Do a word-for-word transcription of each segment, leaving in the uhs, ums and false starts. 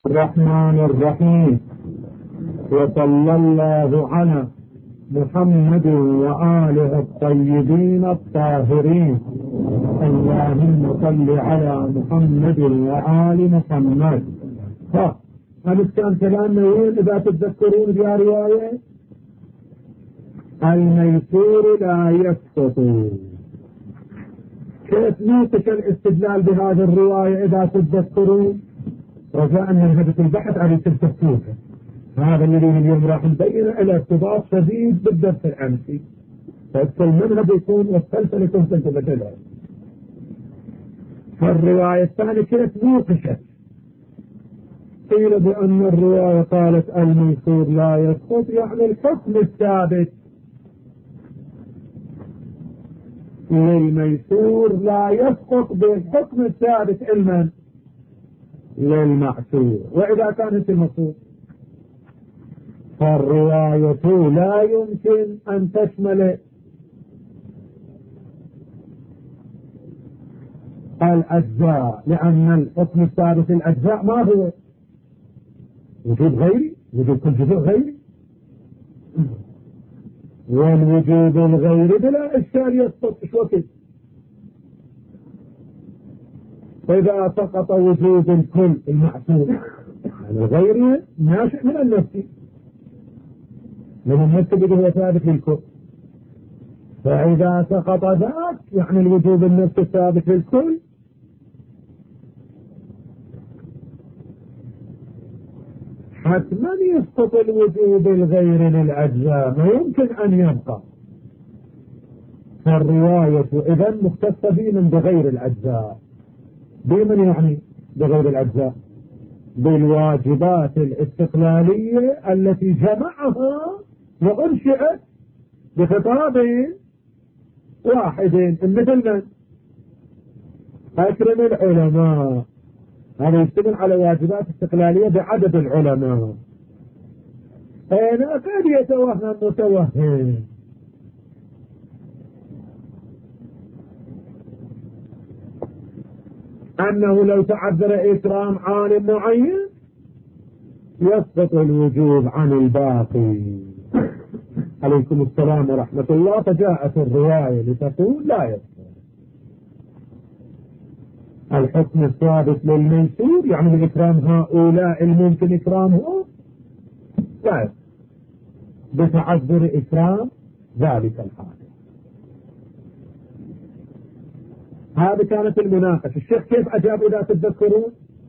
الرحمن الرحيم. وصلى الله على محمد وآله الطيبين الطاهرين. اللهم صل على محمد وآل محمد. ها هل كان كلامنا وين إذا تتذكرون يا رواية الميسور لا يسقط؟ كيف نوقف الاستدلال بهذه الرواية إذا تتذكرون؟ رجاء منهجة البحث على التفكير. هذا الذي اليوم راح نبين إلى ارتباط شديد بالدرس الأمسي، فالمنهج يكون والسلسلة يكون سلسلة له. فالرواية الثانية كيف نوقشت؟ قيل بأن الرواية قالت الميسور لا يسقط، يعني الحكم الثابت للميسور لا يسقط بالحكم الثابت علما للمعسور. وإذا كانت المقصود فالرواية لا يمكن أن تشمل الأجزاء، لأن الحكم الثابت الأجزاء ما هو وجود غيري، وجود كل جزء غيري، والوجود الغيري بلا إشكال يسقط. إيش وقت فإذا سقط وجود الكل المعصوم يعني الغيري ناشئ من النفس، من النفس بده هو ثابت للكل، فإذا سقط ذاك يعني الوجود النفس ثابت للكل، حتما يسقط الوجود الغير للأجزاء، ما يمكن أن يبقى. فالرواية إذن مختصة بمن بغير الأجزاء. بمن يعني بغير الأجزاء؟ بالواجبات الاستقلالية التي جمعها وأنشئت بخطاب واحد، مثل من؟ أكرم العلماء. هذا يشتغل على واجبات استقلالية بعدد العلماء. هنا قد يتوهم متوهم أنه لو تعذر إكرام عالم معين يسقط الوجوب عن الباقي. عليكم السلام ورحمة الله. فجاءت الرواية لتقول لا يسقط الحكم الثابت للميسور، يعني بإكرام هؤلاء الممكن إكرامهم لا يسقط بتعذر إكرام ذلك الحال. هذه كانت المناقشة. الشيخ كيف أجاب إذا تتذكرون؟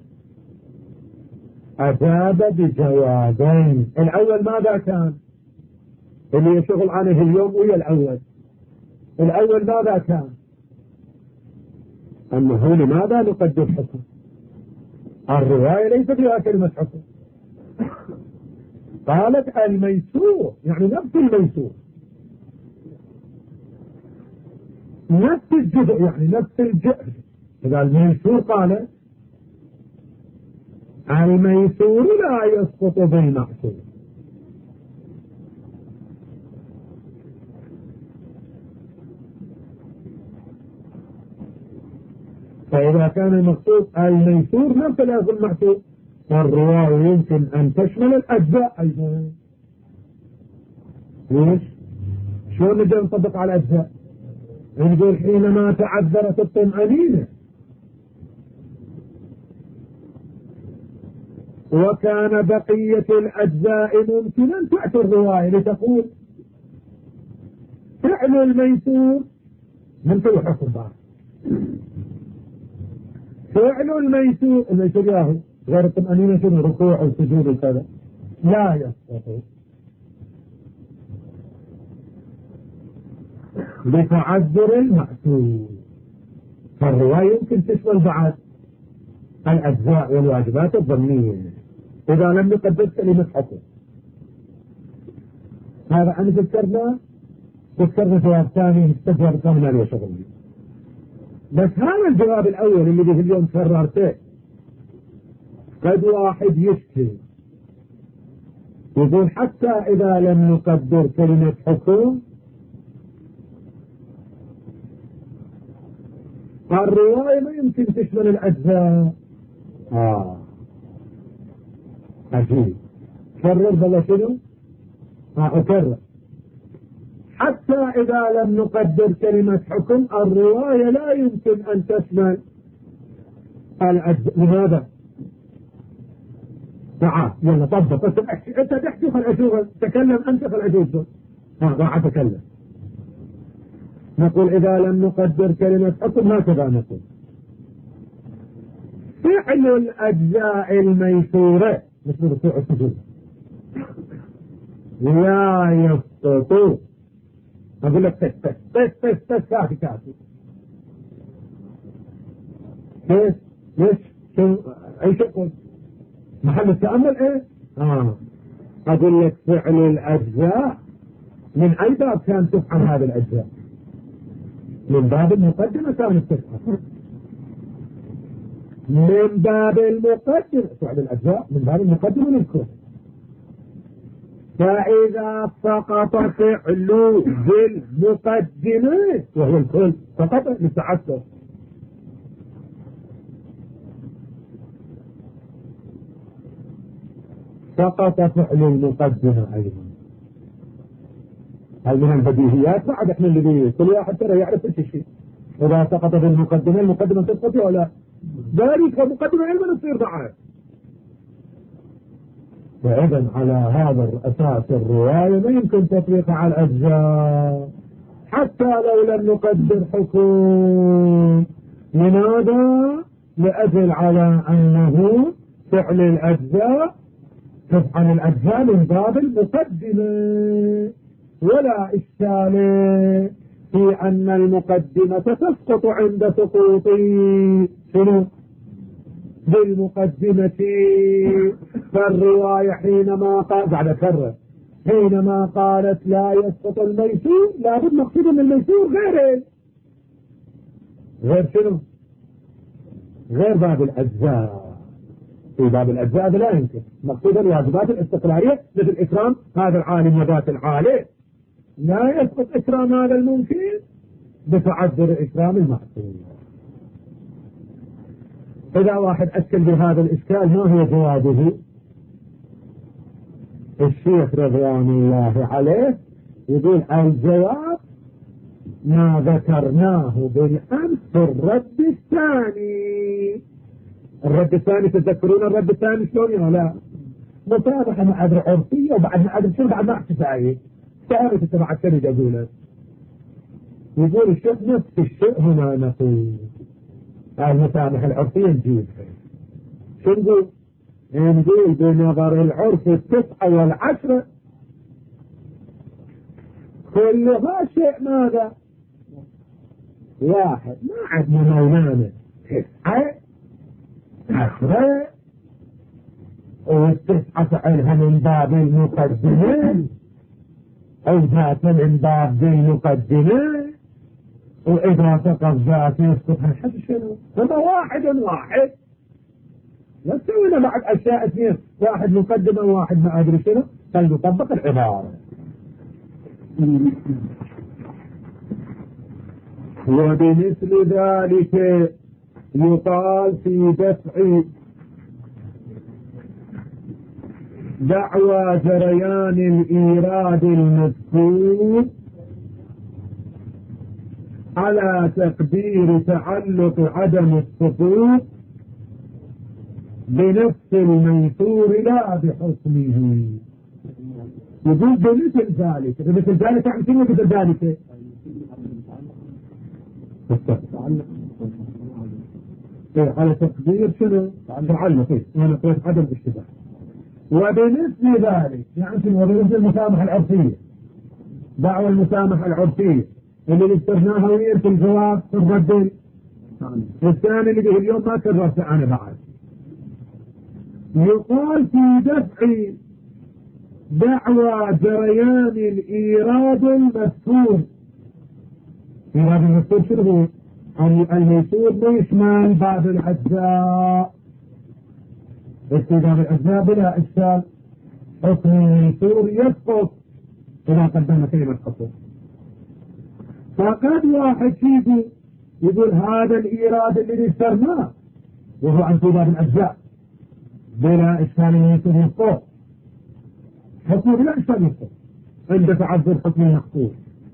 أجاب بجوابين. الأول ماذا كان؟ اللي يشغل عليه اليوم ويا الأول. الأول ماذا كان؟ أنه لماذا نقدر حكم؟ الرواية ليس فيها كلمة حكم. قالت الميسور يعني نفس الميسور، نفس الجزء يعني نفس الجزء. إذا الميسور قال الميسور لا يسقط بالمعسور. فإذا كان المقصود الميسور نفس لفظ المعسور، فالرواية يمكن أن تشمل الأجزاء أيضا. ليش؟ شلون نجي نطبق على الأجزاء؟ نقول حينما تعذرت الطمأنينة وكان بقية الأجزاء ممكنا تأتي الرواية لتقول فعل الميسور من في حكم بعض. فعل الميسور الميسور ياهو غير الطمأنينة شنو؟ ركوع وسجود وكذا لا يسقط بتعذر المعسور. فالرواية يمكن تشمل بعض الأجزاء والواجبات الضمنية إذا لم نقدر كلمة حكم. هذا أنا ذكرنا ذكرنا جواب ثاني مستجواب ثاني ما شغل. بس هذا الجواب الأول اللي به اليوم كررته قد واحد يشكي يقول حتى إذا لم نقدر كلمة حكم الرواية ما يمكن تشمل الأجزاء. آه عجيب. كرر بلا شنو؟ ها أكرر. حتى إذا لم نقدر كلمة حكم الرواية لا يمكن أن تشمل الأجزاء. لماذا؟ تعال يلا طبق. أنت تحكي خل أشوف. تكلم أنت خل أشوف. ها راح أتكلم. نقول إذا لم نقدر كلمة حكم هكذا نقول فعل الأجزاء الميسورة مثل ركوع السجود لا يسقط. أقول لك تس تس تس تس تس كافي كافي. كيف؟ ليش؟ شو؟ أي شغل؟ محل التأمل إيه؟ آه. أقول لك فعل الأجزاء من أي باب كان تفعل هذه الأجزاء؟ من باب المقدمة كانت تفعل. من باب المقدمة فعل الأجزاء من باب المقدمة نذكر. فإذا سقط فعل بالمقدمة وهو الكل سقط للتعسف. سقط فعل المقدمة أيضا. هل من البديهيات بعد احنا اللي كل واحد ترى يعرف ايش الشيء. إذا سقط بالمقدمة المقدمة تسقط ولا ذلك مقدمة علما تصير معه. فإذا على هذا الأساس الرواية ما يمكن تطبيقها على الأجزاء حتى لو لم نقدر حكم. لماذا؟ لأجل على أنه فعل الأجزاء تفعل الأجزاء من باب المقدمة ولا إشكال في أن المقدمة تسقط عند سقوط شنو؟ بالمقدمة. فالرواية حينما قال بعد كرر حينما قالت لا يسقط الميسور لابد مقصود من الميسور غيره. غير شنو؟ غير باب الأجزاء. في باب الأجزاء لا يمكن مقصود الواجبات الاستقلالية مثل إكرام هذا العالم وذات العالم. لا يسقط إكرام هذا الممكن بتعذر إكرام المحصول. إذا واحد أشكل بهذا الإشكال ما هو جوابه؟ الشيخ رضوان الله عليه يقول الجواب ما ذكرناه بالأمس في الرد الثاني. الرد الثاني تذكرون الرد الثاني شلون يا لا؟ مصالحة مع عرفية وبعد ما أدري شنو بعد ما احتفائي تعرف انت بعد شنو يقول يقول الشيخ نفس الشيء هنا نقول المسامحة العرفية نجيب شو نقول؟ نقول بنظر العرف التسعة والعشرة كلها شيء ماذا؟ واحد. ما عندنا مولانا تسعة عشرة والتسعة فعلها من باب المقدمة أو ذات من باب المقدمة وإذا سقط ذات يسقط حسب شنو؟ هذا واحد واحد. لا تسوينا بعد أشياء اثنين واحد مقدمة وواحد ما أدري شنو فلنطبق العبارة. وبمثل ذلك يقال في دفع دعوى جريان الإيراد المذكور على تقدير تعلق عدم السقوط بنفس الميسور لا بحكمه. يقول بمثل ذلك. بمثل ذلك يعني شنو بمثل ذلك؟ على تقدير شنو؟ تعلق ايه؟ انا قلت عدم الاشتباه. وبمثل ذلك يعني وبمثل المسامحة العرفية دعوى المسامحة العرفية اللي ذكرناها وين في الجواب في الرد الثاني اللي به اليوم ما كررت انا بعد. يقال في دفع دعوى جريان الإيراد المذكور. إيراد المذكور شنو هو؟ الميسور ما يشمل باب الأجزاء. استيعاب الأجزاء بلا إشكال. حكم الميسور يسقط إذا قدم كلمة حكم. فقد واحد يجي يقول هذا الإيراد اللي ذكرناه وهو عن باب الأجزاء بلا إشكال يكون الصوت حكم بلا إشكال الصوت عند تعذر حكم المحصول.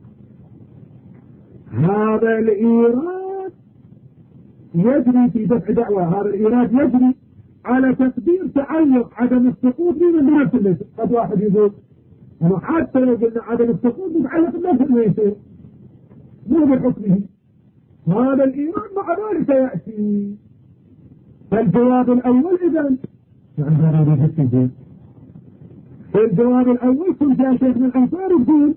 هذا الإيراد يجري في دفع دعوة، هذا الإيراد يجري على تقدير تعلق عدم السقوط من نفس الميسور. قد واحد يقول انه حتى لو قلنا عدم السقوط يتعلق بنفس الميسور مو بحكمه، هذا الإيراد مع ذلك يأتي. فالجواب الأول إذن يعني هذا يريد التنزيل. في الجواب الأول كنت يا شيخ من الأنصار تقول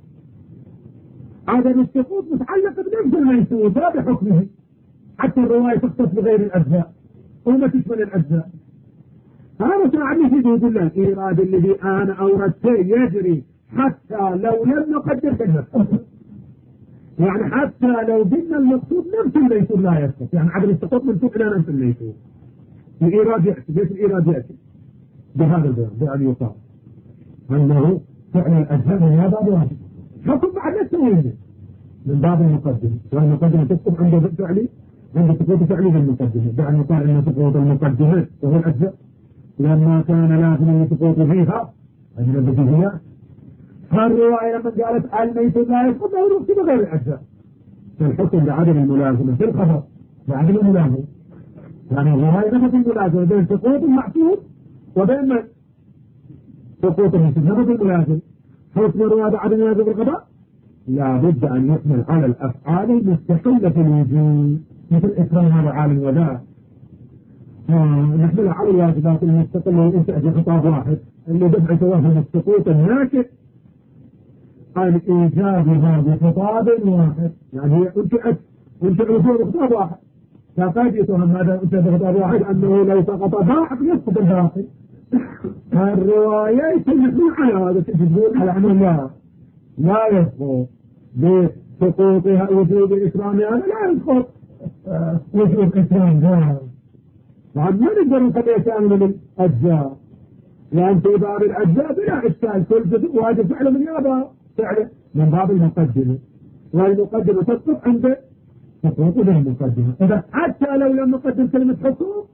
عدم السقوط متعلق بنفس الميسور لا بحكمه، حتى الرواية تختص بغير الأجزاء وما تشمل الأجزاء. هذا ساعدني في يقول له الإيراد الذي أنا أوردته يجري حتى لو لم نقدر بالنفس، يعني حتى لو قلنا المقصود نفس الميسور لا يسقط، يعني عدم السقوط منسوب إلى نفس الميسور. الإيراد يأتي، ليش الإيراد يأتي؟ بهذا البيان بأن يقال أنه فعل الأجزاء من هذا باب واحد، حكم بعد لا تسويه من باب المقدمة، والمقدمة تسقط عند فعلي عند سقوط فعلي بالمقدمة، بأن يقال أن سقوط المقدمة وهو الأجزاء لما كان لازم يسقط فيها أجل البديهيات. فالرواية لما قالت الميسور لا يسقط لا يروح بغير الأجزاء، فالحكم بعدم الملازمة في الخبر بعدم الملازمة، يعني الرواية نفس الملازمة بين سقوط المحسوب وبين من؟ سقوط المحسوب نفس الملازمة. حكم الرواية بعدم الملازمة في الخبر لا بد أن يحمل على الأفعال المستقلة في الوجود، مثل إكرام هذا عالم ولا نحملها على الواجبات المستقلة والإنتاج خطاب واحد اللي دفع توهم السقوط الناشئ عن إيجابها بخطاب واحد، يعني هي أنشئت أنشئ وجود خطاب واحد، فقد يتهم هذا أنشئ بخطاب واحد أنه لو سقط باعث يسقط الباقي. الرواية يتجدون على هذا، تجدون على أنه لا لا يسقط بسقوطها وجود إكرامها، لا يسقط وجود إكرام ذا. وعن ما نقدر نخليه كامل من الأجزاء، لأن في باب الأجزاء بلا إشكال كل جزء واجب فعله من يابا فعله من باب المقدمة، والمقدمة تسقط عند سقوط المقدمة. إذا حتى لو لم نقدم كلمة حقوق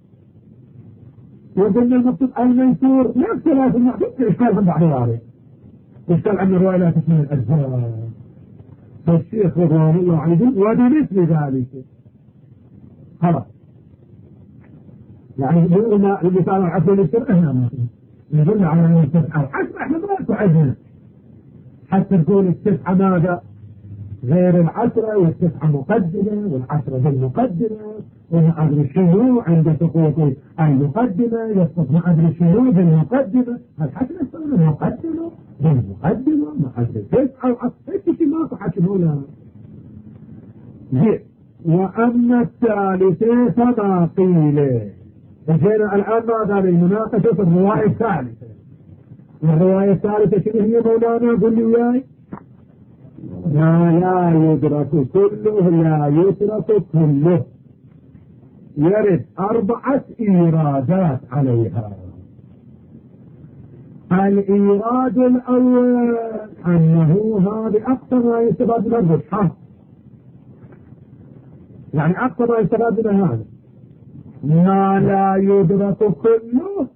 وقلنا المقصود المنصور نفس ثلاث المحدود إشكالهم بعد ذلك، إشكال عن الرواية لا تشمل الأجزاء. فالشيخ رضوان الله عليه وبمثل ذلك خلاص، يعني يقولنا اللي كانوا عفوا للسر احنا ما نقول على ان التسعة حتى احنا ما تعدنا حتى تقول التسعة ماذا غير العشرة، والتسعة مقدمة والعشرة بالمقدمة وما ادري شنو عند سقوط المقدمة يسقط ما ادري شنو بالمقدمة، هل حتى نسأل المقدمة بالمقدمة ما ادري تسعة وعشرة شيء ما صح شنو لا زين. واما الثالثة فما قيل. جينا الآن ماذا للمناقشة في الرواية الثالثة. الرواية الثالثة شنو هي مولانا؟ قل لي وياي. ما لا يدرك كله لا يترك كله. يرد أربعة إيرادات عليها. الإيراد الأول أنه هذه أكثر ما يستفاد من الربح، يعني أكثر ما يستفاد من هذا ما لا يدرك كله.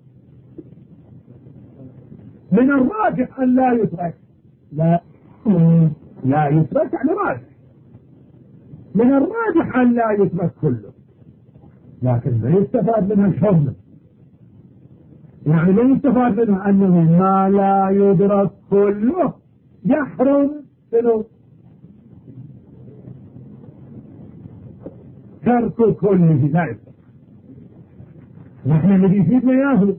من الراجح أن لا يترك، لا لا يترك يعني راجح، من الراجح أن لا يترك كله، لكن لا يستفاد منها الحرمة، يعني لا يستفاد منها أنه ما لا يدرك كله يحرم شنو؟ ترك كله لا يترك. نحن الذي يفيدنا ياهو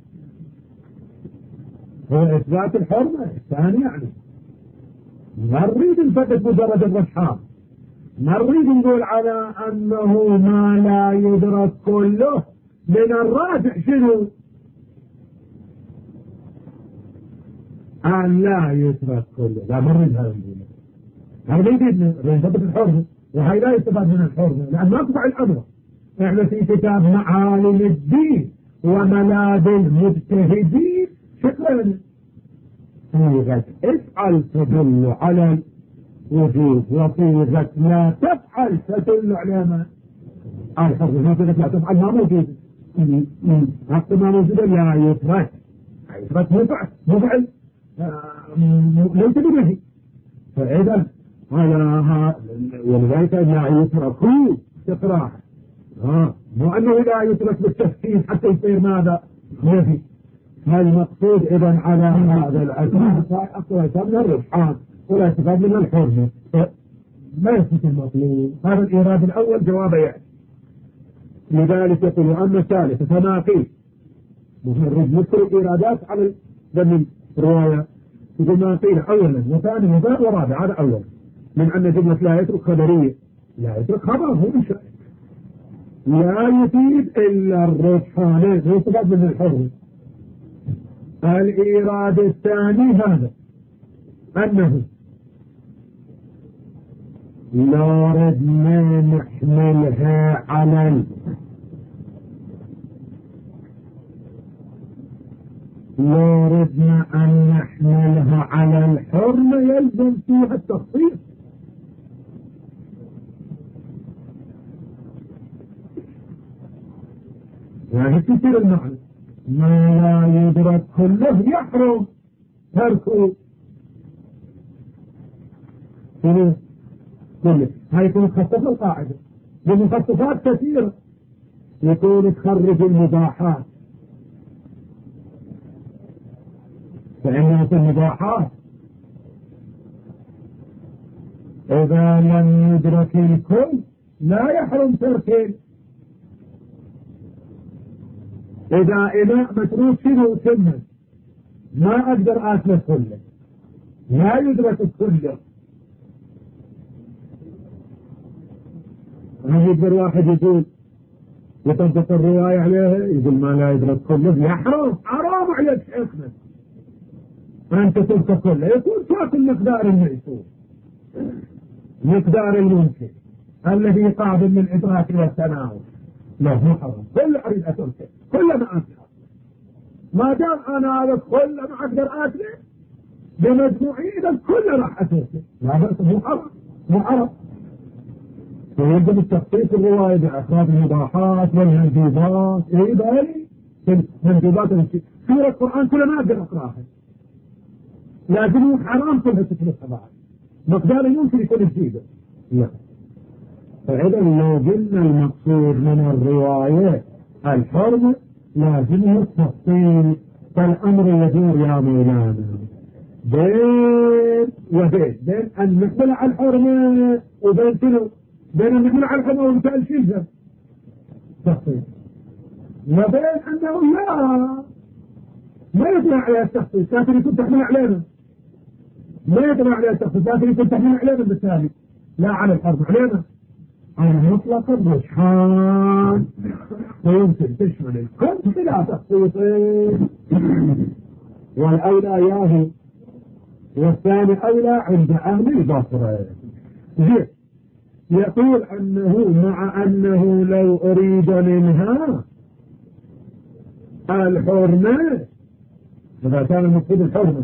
هو إثبات الحرمة الثاني، يعني ما نريد نفتت مجرد الرشحان، ما نريد نقول على أنه ما لا يدرك كله. من الراجح شنو؟ أن لا يترك كله، لا ما نريد هذا نقوله، هذا يفيدنا نثبت الحرمة، وهي لا يستفاد من الحرمة لأن ما تفعل الأمر. احنا في كتاب معالم الدين وملاذ المجتهدين شكرا صيغة افعل تدل على الوجوب، وصيغة لا تفعل تدل على ما الحرمة. ما صيغة لا تفعل ما موجود، حتى ما موجودة لا يترك يترك مفعل مفعل ليس بنهي. فإذا هذا ولذلك لا يتركوا استقراح ها مو أنه لا يترك بالتفكير حتى يصير ماذا نهي. المقصود إذا على هذا الأساس أصلا من الرجحان ولا يستفاد من الحرمة ما يثبت المطلوب. هذا الإيراد الأول جوابه يعني. لذلك يقول أما الثالث فما قيل مفرد نذكر الإيرادات على ضمن الرواية. يقول ما قيل أولا وثاني وثالث ورابع. هذا أولا من أن جملة لا يترك خبرية لا يترك خبر هو مش لا يفيد إلا الرجحانين لا يستفاد من الحرمة. الإيراد الثاني هذا أنه لا ردنا نحملها على لا ردنا أن نحملها على الحرمة يلزم فيها التخصيص. يعني كثير المعنى ما لا يدرك كله يحرم تركه كله. هاي يكون خصص القاعدة بمخصصات كثيرة يكون تخرج المباحات. فإنها في المباحات إذا لم يدرك الكل لا يحرم تركه. إذا إناء متروك شنو سنة ما أقدر أكله كله لا يدرك كله. يقدر واحد يقول يطبق الرواية عليها يقول ما لا يدرك كله يحرم حرام عليك شيخنا أنت تبقى كله. يكون تاكل مقدار الميسور مقدار الممكن الذي قابل للإدراك والتناول لا مو حرام كله أريد أتركه كله ما أكله ما دام أنا هذا كله ما أقدر أكله بمجموعي إذا كله راح أتركه لا بأس مو حرام مو حرام. فيجب التخصيص الرواية بأخراج المباحات والمندوبات. إيه بالي المندوبات سورة القرآن كلها ما أقدر أقراها لكن حرام كلها تتلفها بعد مقدار يمكن يكون جديدة لا. فإذا لو قلنا المقصود من الرواية الحرمة لازمه التفصيل. فالأمر يدور يا مولانا بين وبين بين أن نحمل على الحرمة وبين شنو بين أن نحمل على الحرمة ومثال شيء تفصيل وبين أنه لا ما يطلع عليها التخصيص لكن يكون تحمل علينا ما يطلع عليها التخصيص لكن يكون تحمل علينا بالتالي لا على الحرب علينا على مطلق الرجحان ويمكن تشمل الكل بلا تخصيصين. والأولى ياهو والثاني أولى عند أهل البصرة. يقول أنه مع أنه لو أريد منها الحرمة إذا كان المقصود الحرمة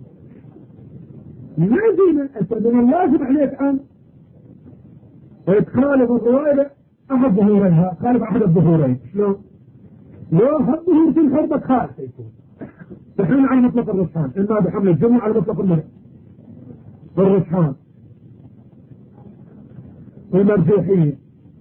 لازم من اللازم عليك أن تخالف الرواية أحد ظهورها خالف أحد الظهورين. شلون؟ لو أحد ظهور في الحرمة خالف يكون تحمل على مطلق الرجحان إما بحمل الجمع على مطلق المرء الرجحان والمرجوحية.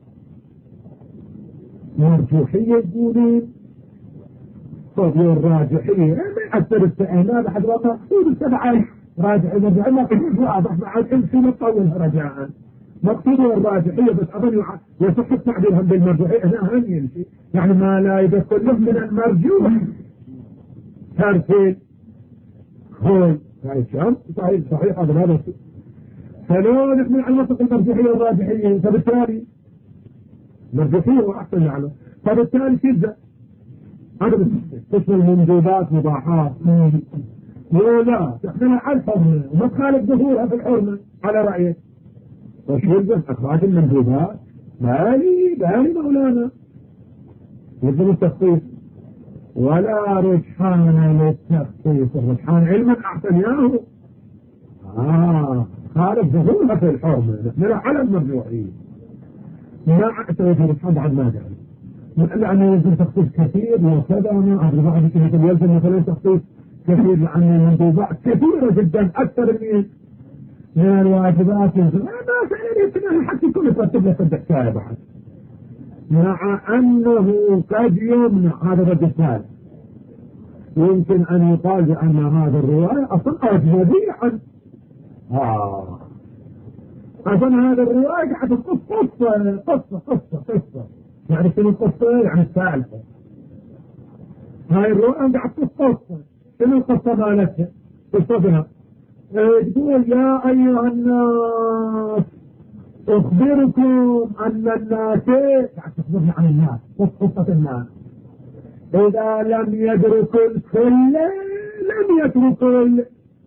مرجوحية يقولون طب الراجحية ما يأثر التأهيل بحد ما مقصود السبعة راجح المرجوحية ما قصود واضح مع الإنسي مطولها رجاء مقصود الراجحية بس أظن يصح التعبير هم بالمرجوحية هنا هم يمشي يعني ما لا يدخل له من المرجوح ترتيل خوي صحيح صحيح هذا هذا. فلو نحن على منطق المرجوحية والراجحية فبالتالي مرجوحية وأحسن يعلم فبالتالي كذا هذا قسم المندوبات مباحات ولا تحملها على الحرمة وما تخالف ظهورها في الحرمة على رأيك وش يلزم أخراج المندوبات بالي بالي مولانا يلزم التخصيص ولا رجحان للتخصيص. الرجحان علما أحسن ياهو آه خالف ظهورها في الحرمة نحملها على المرجوحية ما أعتقد الرجحان بعد ما جعل لأنه يلزم تخصيص كثير وكذا ما أدري بعض كلمة يلزم مثلا تخصيص كثير لأن المندوبات كثيرة جدا أكثر من من الواجبات يلزم ما فعلا يمكن حتى يكون يترتب لك الحكاية بعد مع أنه قد يمنع هذا الرد ثالث. يمكن أن يقال بأن هذا الرواية أصلا أجنبية عن آه أصلا هذا الرواية قاعد تقص قصة قصة قصة قصة يعني شنو القصة يعني الثالثة. هاي الرواية قاعد تقص قصة شنو القصة مالتها قصتها تقول يا أيها الناس أخبركم أن الناس قاعد تخبرنا عن الناس قصة الناس إذا لم يدركوا الكل لم يتركوا ال...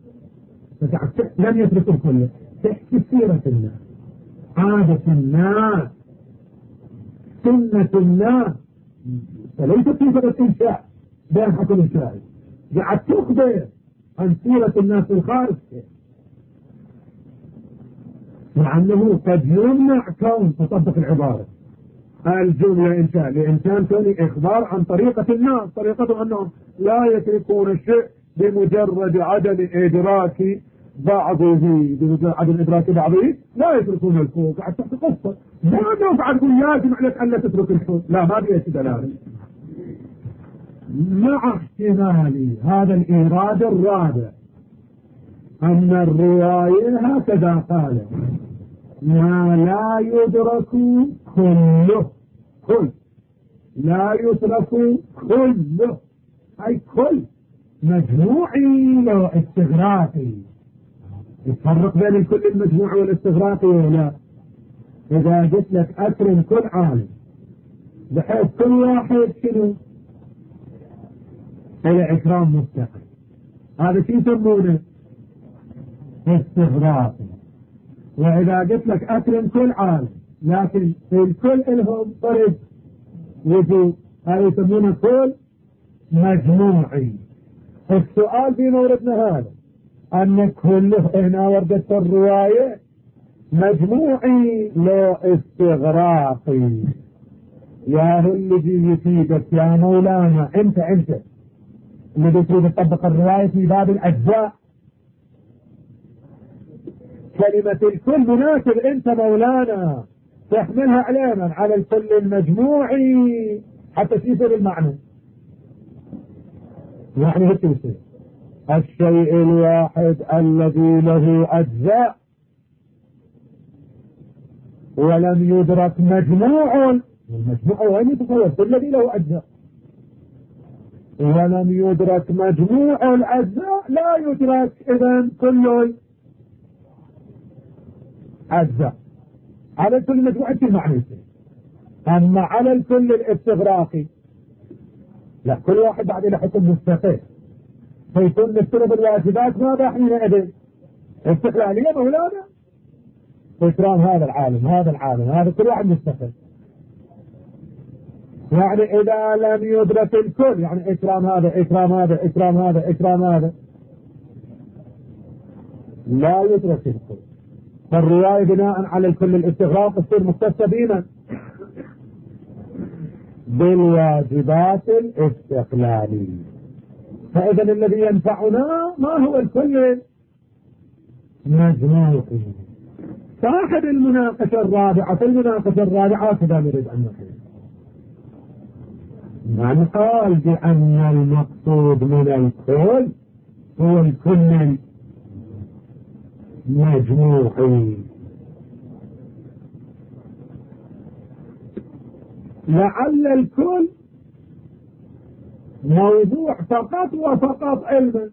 لم يتركوا الكل تحكي سيرة الناس عادة الناس سنة الناس فليس صيغة إنشاء بين حكم الشاعر قاعد تخبر عن سيرة الناس الخارج لأنه قد يمنع كون تطبق العبارة الجملة إنشاء لإنسان كوني إخبار عن طريقة الناس طريقتهم أنهم لا يتركون الشيء بمجرد عدم إدراك بعضه بمجرد عدم إدراك بعضه لا يتركون الفوق قاعد تحت قصة ما نفعل يقول لازم عليك أن لا تترك الفوق لا ما بيأتي دلالة مع احتمال هذا الإيراد الرابع أن الرواية هكذا قال ما لا يدرك كله كل لا يترك كله أي كل مجموعي لو استغراقي يفرق بين الكل المجموعي والاستغراقي ولا إذا قلت لك أكرم كل عالم بحيث كل واحد شنو إلى إكرام مستقل هذا شيء يسمونه استغراقي. وإذا قلت لك أكرم كل عالم لكن الكل لهم طرد وجود هذا يسمونه كل مجموعي. السؤال في موردنا هذا أن كله هنا وردت الرواية مجموعي لو استغراقي. يا هو اللي يفيدك يا مولانا انت انت اللي تريد تطبق الرواية في باب الأجزاء كلمة الكل مناسب انت مولانا تحملها علينا على الكل المجموعي حتى يصير المعنى يعني هيك يصير الشيء الواحد الذي له أجزاء ولم يدرك مجموع المجموع وين يتصور الذي له أجزاء ولم يدرك مجموع الأجزاء لا يدرك إذن كل أجزاء على الكل مجموعة المعنى. أما على الكل الاستغراقي لا كل واحد بعد له حكم مستقل فيكون نفترض الواجبات ماذا حينئذ استقلالية مولانا إكرام هذا العالم هذا العالم هذا كل واحد مستقل. يعني إذا لم يدرك الكل يعني إكرام هذا إكرام هذا إكرام هذا إكرام هذا لا يدرك الكل فالرواية بناء على الكل الاستغراق تصير مختصة بنا بالواجبات الاستقلالية. فإذا الذي ينفعنا ما هو الكل مجموعي. صاحب المناقشة الرابعة في المناقشة الرابعة كذا نريد أن نقول من قال بأن المقصود من الكل هو الكل مجموعي لعل الكل موضوع فقط وفقط علما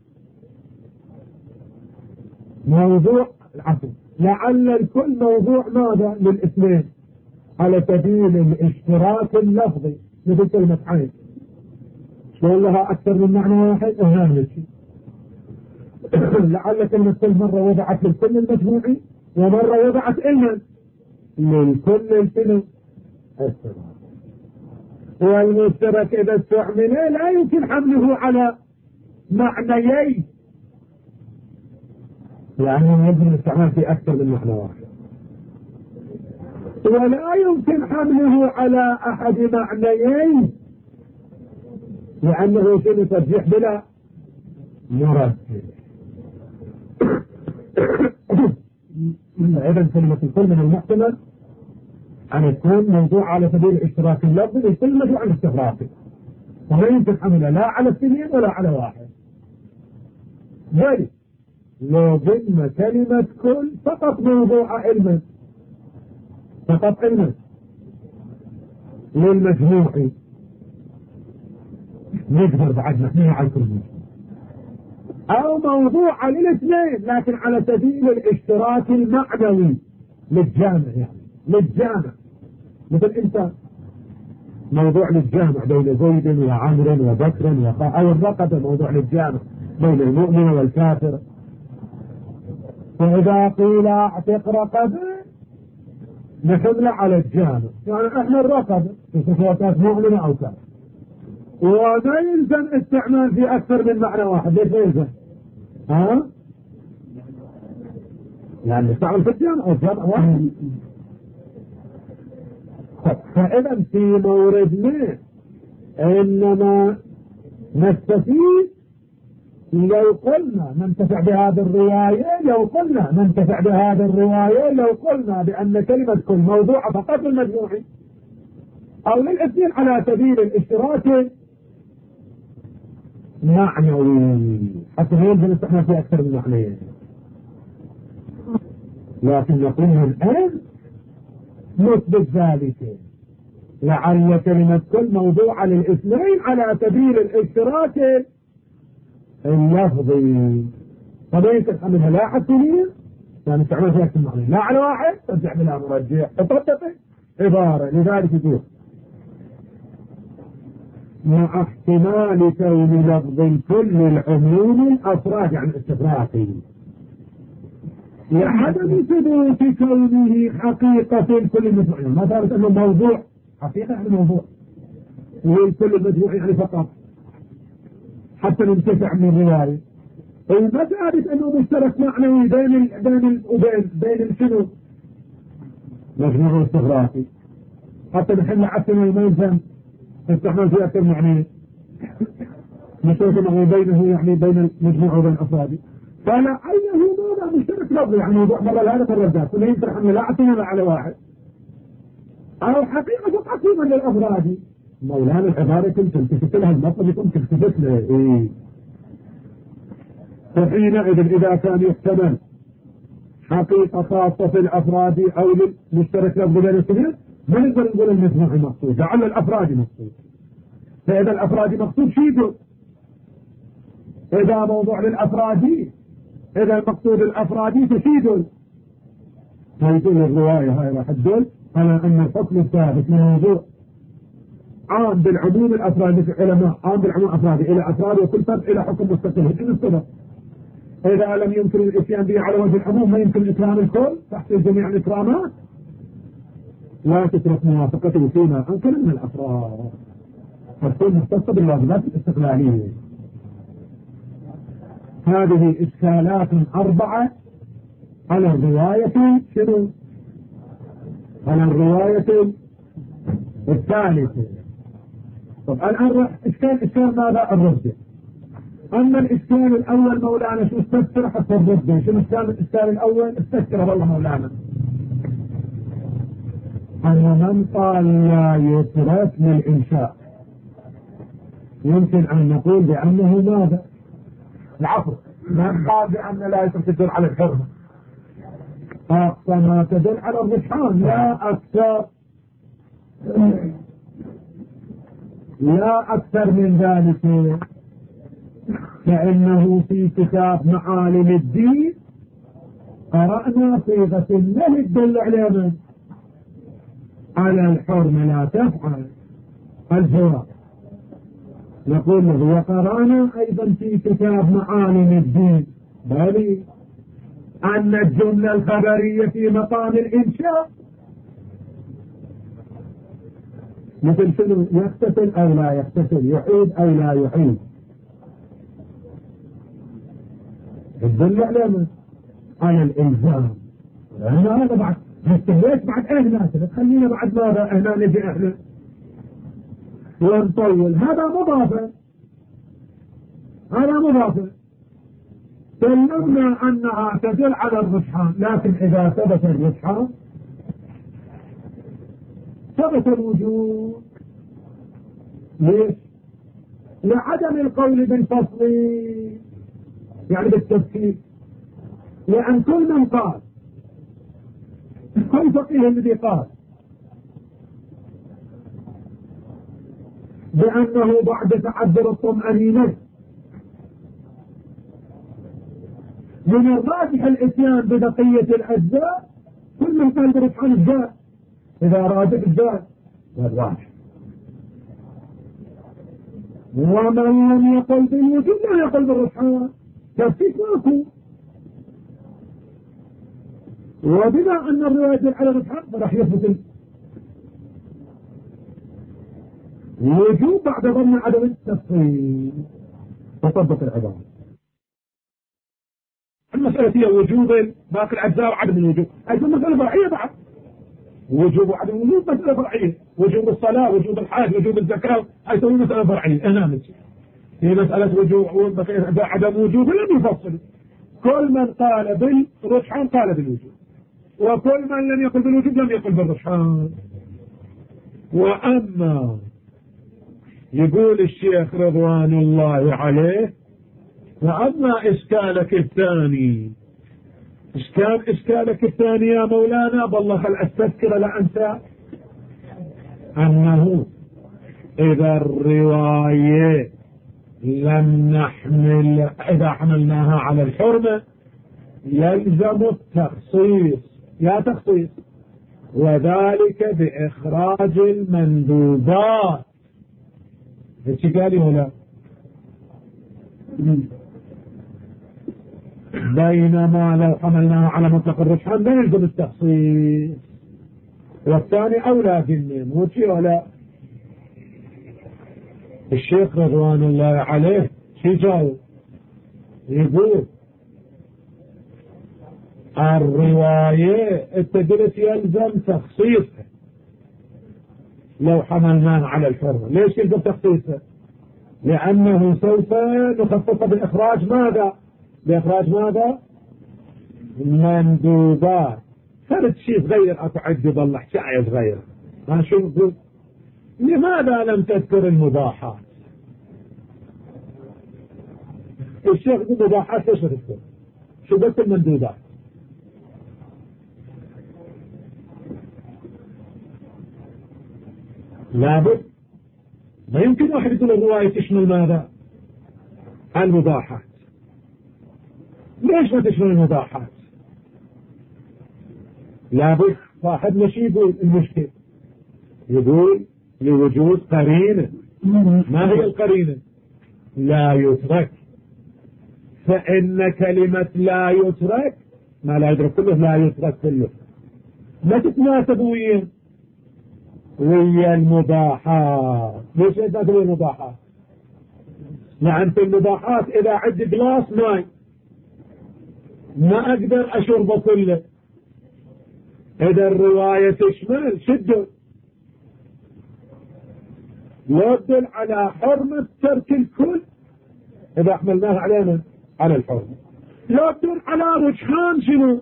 موضوع العفو لعل الكل موضوع ماذا للاثنين على سبيل الاشتراك اللفظي مثل كلمة عين شلون لها أكثر من معنى واحد أهم شيء لعل كلمة كل مرة وضعت للكل المجموعي ومرة وضعت إلنا للكل الكل والمشترك إذا استعمل لا يمكن حمله على معنيين يعني يمكن الاستعمال في أكثر من معنى واحد ولا يمكن حمله على أحد معنيين لأنه شنو ترجيح بلا مرجح. إذا كلمة الكل من المحتمل أن تكون موضوع على سبيل الاشتراك اللفظي لكلمة عن استغراقه، ولا يمكن حملها لا على اثنين ولا على واحد. بل لو ضمن كلمة كل فقط موضوع علما، فقط علما للمجموع، نقدر بعد نحميها على كل مجموع، أو موضوع للاثنين لكن على سبيل الاشتراك المعنوي للجامع، يعني للجامع مثل انت موضوع للجامع بين زيد وعمر وبكر وخ... او الرقبة موضوع للجامع بين المؤمن والكافر. فإذا قيل اعتق رقبة نحمل على الجامع، يعني احنا الرقبة في صفات مؤمنة او كافر، وما يلزم استعمال في اكثر من معنى واحد. ليش يلزم؟ ها؟ يعني نستعمل في الجامع او الجامع واحد. فإذا في موردنا إنما نستفيد لو قلنا ننتفع بهذه الرواية، لو قلنا ننتفع بهذه الرواية لو قلنا بأن كلمة كل موضوعة فقط للمجموع أو للاثنين على سبيل الاشتراك معنوي، حتى ما يمكن نستعمل في أكثر من معنى. لكن نقول الآن نثبت ذلك لعل كلمة كل موضوع للاثنين على سبيل الاشتراك اللفظي، فليس تحملها لا على اثنين يعني تعمل فيها كل معنى، لا على واحد ترجع بلا مرجح تطبق عبارة. لذلك يقول مع احتمال كون لفظ الكل العموم الافراد يعني استغراقي لعدم ثبوت كونه حقيقة كل مجموع، ما ثابت انه موضوع حقيقة يعني موضوع والكل مجموع يعني فقط حتى ننتفع من الرواية. وما ثابت انه مشترك معنوي بين ال بين ال وبين بين شنو مجموع استغراقي حتى نحل عكسنا وما يلزم استعمال في اكثر معنى مشترك معه بينه يعني بين المجموع وبين افراده، فلعله موضوع مشترك لفظي يعني موضوع مرة هذا مرة ذاك ولا يمكن حمل لا عتنا لا على واحد أو حقيقة تقسيما للأفراد. مولانا العبارة كنت تلتفت لها المطلب يكون تلتفت له إيه. فحينئذ إذا كان يحتمل حقيقة خاصة في الأفراد أو للمشترك لفظي بين الاثنين ما نقدر نقول المجموع مقصود، لعل الأفراد مقصود. فإذا الأفراد مقصود شيء إذا موضوع للأفراد إذا المقصود الأفرادي تفيد، فيقول الرواية هاي راح تدل على أن الحكم الثابت من موضوع عام بالعموم الأفراد مثل علماء عام بالعموم الأفرادي إلى أفراد وكل فرد إلى حكم مستقل. إذن السبب إذا لم يمكن الإتيان به على وجه العموم ما يمكن إكرام الكل تحصيل جميع الإكرامات لا تترك موافقته فيما أمكن من الأفراد، فتكون مختصة بالواجبات الاستقلالية. هذه إشكالات أربعة على الرواية شنو؟ على الرواية الثالثة. طب الآن إشكال إشكال ماذا؟ الرد. أما الإشكال الأول مولانا شو استفسر حتى الرد؟ شنو الإشكال الإشكال الأول؟ استفسر والله مولانا أن من قال لا يترك للإنشاء يمكن أن نقول بأنه ماذا؟ العفو. من قال بأن لا يترك تدل على الحرمة أقصى ما تدل على الرجحان لا أكثر، لا أكثر من ذلك. فإنه في كتاب معالم الدين قرأنا صيغة النهي تدل على على الحرمة لا تفعل الجواب. نقول له وقرأنا أيضا في كتاب معالم الدين بل أن الجملة الخبرية في مقام الإنشاء مثل شنو يغتسل أو لا يغتسل يحيد أو لا يحيد تدل على على الإلزام، لأن هذا بعد بس ليش بعد اهنا خلينا بعد ماذا اهنا نجي احنا ونطول. هذا مضافة هذا مضافة سلمنا انها تدل على الرجحان، لكن اذا ثبت الرجحان ثبت الوجود. ليش؟ لعدم القول بالفصل يعني بالتفكير، لأن كل من قال كل فقيه الذي قال بأنه بعد تعذر الطمأنينة من الراجح الاتيان ببقية الأجزاء، كل من قال برجحان الجاء إذا راجح الجاء والراجح، ومن لم يقل بالوجود لا يقل بالرجحان، تفكيك ماكو. وبما أن الرواية على الرجحان فراح يثبت الوجود بعد ضمن عدم التفصيل وطبق العبارة. المسألة هي وجوب باقي الأجزاء وعدم الوجوب، أيضا مسألة فرعية بعد. وجوب وعدم الوجوب مسألة فرعية، وجوب الصلاة وجوب الحاج وجوب الزكاة أيضا مسألة فرعية. أنا مثل هي مسألة وجوب عدم وجوب لم يفصل. كل من قال بالرجحان قال بالوجوب، وكل من لم يقل بالوجوب لم يقل بالرجحان. وأما يقول الشيخ رضوان الله عليه وأما إشكالك الثاني، إشكال إشكالك الثاني يا مولانا بالله خل أستذكر لأنت أنه إذا الرواية لم نحمل إذا حملناها على الحرمة يلزم التخصيص يا تخصيص، وذلك بإخراج المندوبات. ايش قال ولا بينما لو حملناها على مطلق الرجحان لا يلزم التخصيص، والثاني أولى جنين وشي ولا. الشيخ رضوان الله عليه شي جاوب يقول الرواية التدرس يلزم تخصيصها لو حملناها على الحرمة. ليش يلزم تخصيصها؟ لأنه سوف نخصصها بإخراج ماذا؟ بإخراج ماذا؟ مندوبات. ثالث شيء صغير أتعد بالله شيء صغير. ما شو لماذا لم تذكر المباحات؟ الشيخ المباحات ليش تذكر؟ شو بس المندوبات؟ لابد ما يمكن واحد يقول الرواية تشمل ماذا؟ المباحات. ليش ما تشمل المباحات؟ لابد واحد مش يقول المشكل، يقول لوجود قرينة. ما هي القرينة؟ لا يترك. فإن كلمة لا يترك ما لا يدرك كله لا يترك كله ما تتناسب ويا ويا المباحات. ليش لا تتناسب ويا المباحات؟ لأن في المباحات إذا عندي جلاس ماي ما أقدر أشربه كله. إذا الرواية تشمل شده لا تدل على حرمة ترك الكل إذا حملناها علينا على الحرمة، لا تدل على رجحان شنو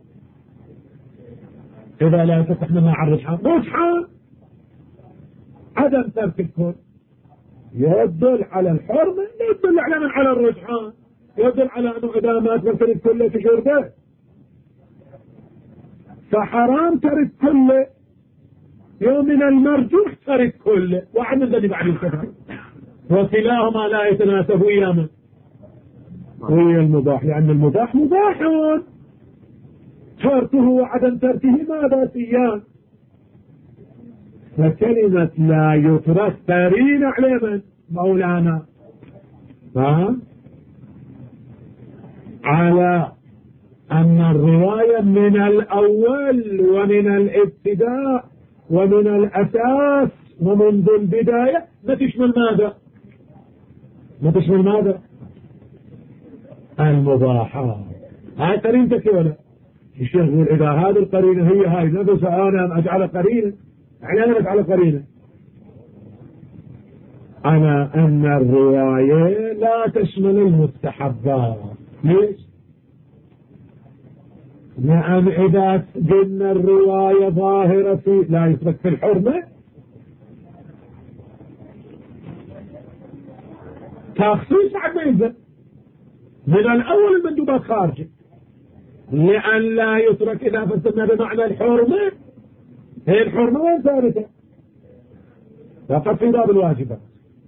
إذا لا تحملنا على الرجحان رجحان عدم ترك الكل. يدل على الحرمة لا يدل علينا على الرجحان، يدل على أنه إذا ما ترك الكل تشربه فحرام ترك كله. يوم من المرجوح ترك كله واحد من ذلك بعد الكفر، وكلاهما لا يتناسب وياما ويا المباح، لأن المباح مباح تركه وعدم تركه ماذا سيان. فكلمة لا يترك ترين على من مولانا ها؟ على أن الرواية من الأول ومن الابتداء ومن الأساس ومنذ البداية ما تشمل ماذا؟ ما تشمل ماذا؟ المباحات. هاي قرينتك ولا؟ الشيخ يقول إذا هذه القرينة هي هاي نفسها أنا أجعل قرينة، يعني أنا أجعل قرينة. أنا أن الرواية لا تشمل المستحبات. ليش؟ لأن إذا قلنا الرواية ظاهرة في لا يترك في الحرمة، تخصيص عميزة من الأول المندوبات خارجة، لأن لا يترك إذا فسرنا بمعنى الحرمة. هي الحرمة وين ثابتة؟ فقط في باب الواجبات.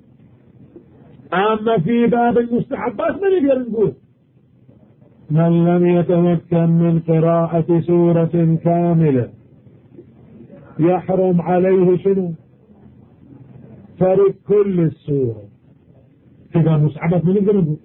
أما في باب المستحبات ما نقدر نقول من لم يتمكن من قراءة سورة كاملة يحرم عليه شنو؟ ترك كل السورة. في باب المستحبات ما نقدر نقول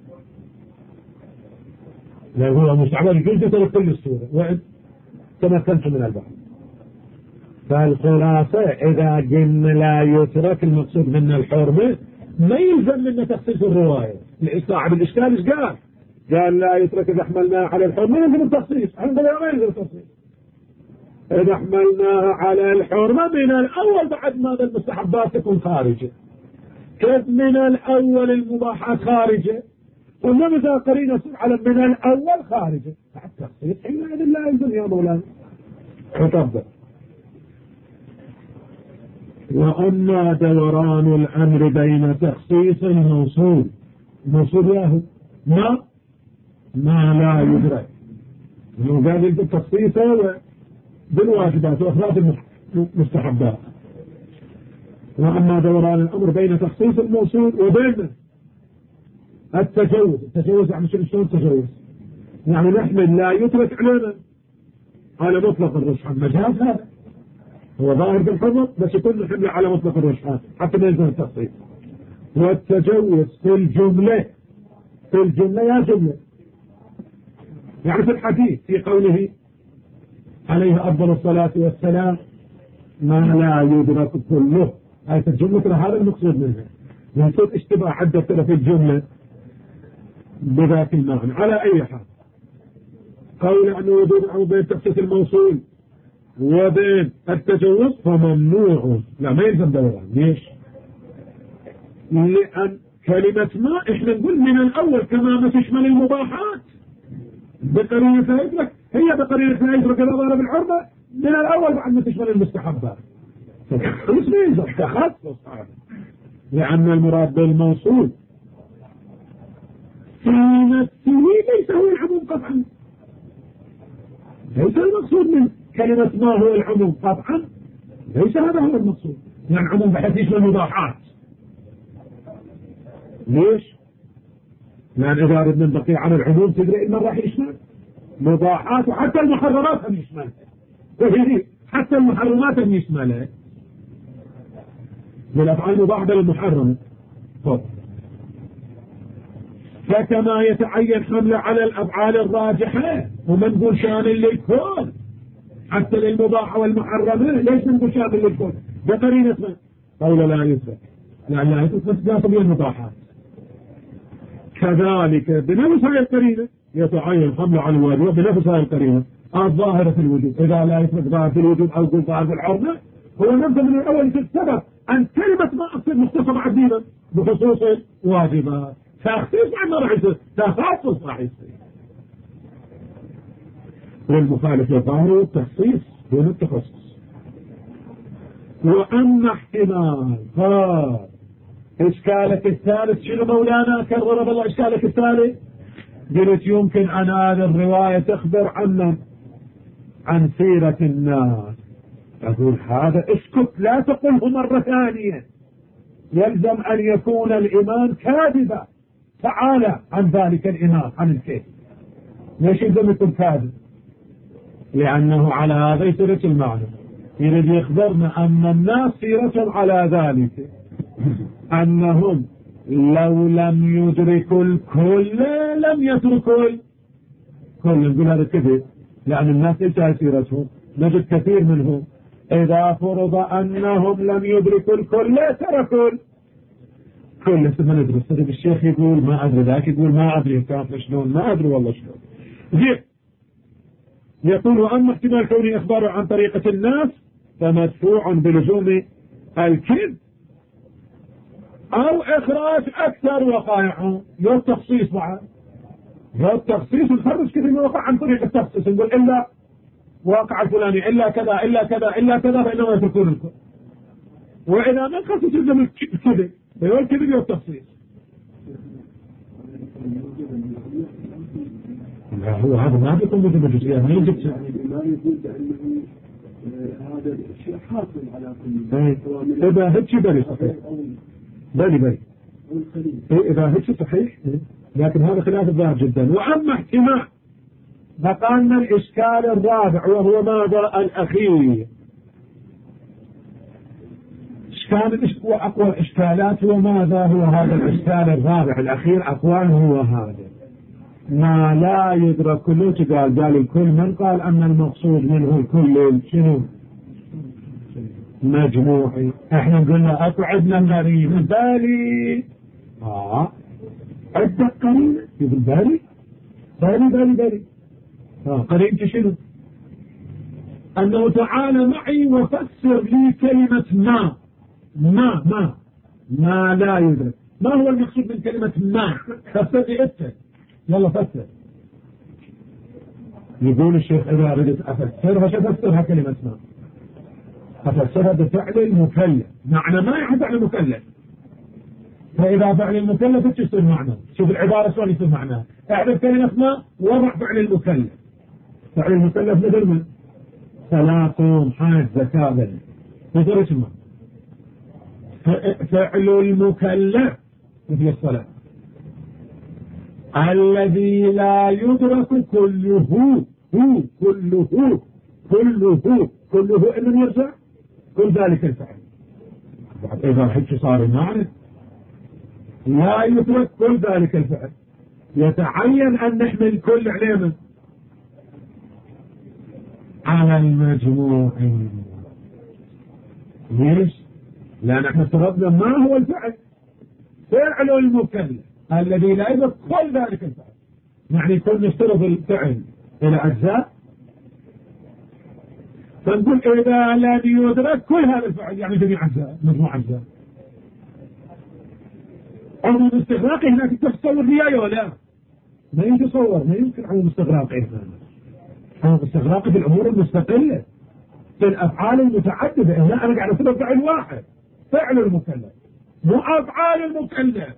لا، هو مستحبات يجوز ترك كل السورة وإن تمكنت من البحث. فالخلاصة إذا قلنا لا يترك المقصود من الحرمة ما يلزم منا تخصيص الرواية. صاحب الإشكال إيش قال؟ قال لا يترك إذا حملناه على الحرمة يلزم التخصيص. الحمد لله ما يلزم التخصيص. إذا حملناها على الحرمة من الأول بعد ما المستحبات تكون خارجة. كيف من الأول المباحات خارجة ولم إذا قرينا على من الأول خارجة بعد تخصيص حينئذ لا يلزم يا مولانا يطبق. وأما دوران الأمر بين تخصيص الموصول موصول له ما ما لا يدرك إنه قال بالتخصيص بالواجبات وأخلاق المستحبات. وأما دوران الأمر بين تخصيص الموصول وبين التجوز. التجوز يعني شنو التجوز؟ يعني نحمل لا يترك علينا على مطلق الرجحان. مجاز هذا هو ظاهر بالحظر بس يكون نحمله على مطلق الرجحان حتى ما يلزم التخصيص. والتجوز في الجملة في الجملة يا جملة يعني في الحديث في قوله عليه أفضل الصلاة والسلام ما لا يدرك كله. هاي في الجملة هذا المقصود منها. يصير اشتباه عدة في الجملة بذات المعنى. على أي حال قول أنه وجود أو بين تخصيص الموصول وبين التجوز فممنوع. لا ما يلزم دوران. ليش؟ لأن كلمة ما احنا نقول من الأول كما ما تشمل المباحات بقرينة لا يدرك، هي بقرينة لا يدرك إذا ظهر بالحرمة من الأول بعد ما تشمل المستحبات. فالتخصيص ما يلزم تخصص هذا، لأن المراد بالموصول في نفسه ليس هو العموم قطعا. ليس المقصود من كلمة ما هو العموم قطعا، ليس هذا هو المقصود. يعني عموم بحيث يشمل المباحات. ليش؟ لأن إذا أردنا نبقي على العموم تدري إنه راح يشمل مباحات وحتى المحرمات هم يشملها. حتى المحرمات هم يشملها. بالأفعال مباح بل المحرمة. طب فكما يتعين حمله على الأفعال الراجحة وما نقول شامل للكل حتى للمباح والمحرمة. ليش نقول شامل للكل؟ بقرينة ما قول لا يترك لأن لا يترك بس لا تبين المباحات. كذلك بنفس هذه القرينة يتعين حمله على الواجب بنفس هذه القرينة الظاهرة في الوجود. إذا لا يترك ظاهر في الوجود أو قل ظاهر في الحرمة هو نبدأ من الأول في السبب أن كلمة ما أصير مختصة عديدا بخصوص واجبات. تخصيص عن راح يصير تخصص راح يصير. والمخالف للظاهر والتخصيص دون التخصص. وأما احتمال قال إشكالك الثالث شنو مولانا؟ كرر بالله إشكالك الثالث. قلت يمكن أن هذه الرواية تخبر عنا عن سيرة الناس. أقول هذا اسكت لا تقله مرة ثانية. يلزم أن يكون الإمام كاذبا. تعالى عن ذلك الإمام عن الكذب. ليش يلزم يكون كاذب؟ لأنه على هذا يترك المعنى. يريد يخبرنا أن الناس سيرتهم على ذلك أنهم لو لم يدركوا الكل لم يتركوا الكل. نقول هذا كذب لأن الناس ايش سيرتهم؟ نجد كثير منهم إذا فرض أنهم لم يدركوا الكل تركوا كل. ما ندري صدق الشيخ يقول ما أدري ذاك يقول ما أدري كان شلون ما أدري والله شلون. زين يقول وأما احتمال كونه إخباره عن طريقة الناس فمدفوع بلزوم الكذب أو إخراج أكثر وقائع. يا التخصيص بعد يا التخصيص نخرج كثير من الوقع عن طريق التخصيص، نقول إلا واقع الفلاني إلا كذا إلا كذا إلا كذا فإنما يتركون الكذب، وإذا ما نخصص يلزم الكذب فهو الكذب يا التخصيص. لا هو هذا ما بيكون مثل الجزئيات ما يوجد شيء. ما يقول بأنه هذا الشيء حاصل على كل. إذا هيك بري صحيح بري بري إذا هيك صحيح، لكن هذا خلاف الظاهر جدا. وأما احتمال بقالنا الإشكال الرابع وهو ماذا؟ الأخير. إشكال وأقوى الإشكالات هو ماذا؟ هو هذا الإشكال الرابع الأخير أقوال هو هذا ما لا يدرك كله. قال قال الكل من قال أن المقصود منه الكل شنو؟ مجموعي. احنا قلنا أقعدنا قرينة بالي آه عدة قرينة يقول بالي بالي بالي بالي آه قرينة شنو؟ أنه تعالى معي وفسر لي كلمة ما ما ما ما لا يدرك. ما هو المقصود من كلمة ما؟ فسر لي أنت يلا فسر. يقول الشيخ إذا أردت أفسرها شو أفسرها كلمة ما؟ أفسرها بفعل المكلف. معنى ما يعني فعل المكلف، فإذا فعل المكلف ايش يصير معنى؟ شوف العبارة شلون يصير معناها. اعرف كلمة ما وضع فعل المكلف. فعل المكلف مثل من؟ صلاة صوم حج زكاة ذلك مثل ايش ما؟ فعل المكلف مثل الصلاة الذي لا يدرك كله هو كله كله كله إنه يرجع كل ذلك الفعل. إذا حكي صار نعرف لا يدرك كل ذلك الفعل يتعين أن نحمل كل علامة على المجموع. ليش؟ لأن احنا افترضنا ما هو الفعل؟ فعل المكلف الذي لا يدرك كل ذلك الفعل. يعني يكون نفترض الفعل إلى أجزاء فنقول إذا لم يدرك كل هذا الفعل يعني جميع أجزاء مجموع أجزاء. عموم استغراقي هناك تصور رياية ولا ما يتصور ما يمكن عموم استغراقي هنا. عموم استغراقي في الأمور المستقلة في الأفعال المتعددة. هنا أنا قاعد أصدر فعل واحد فعل المكلف مو أفعال المكلف.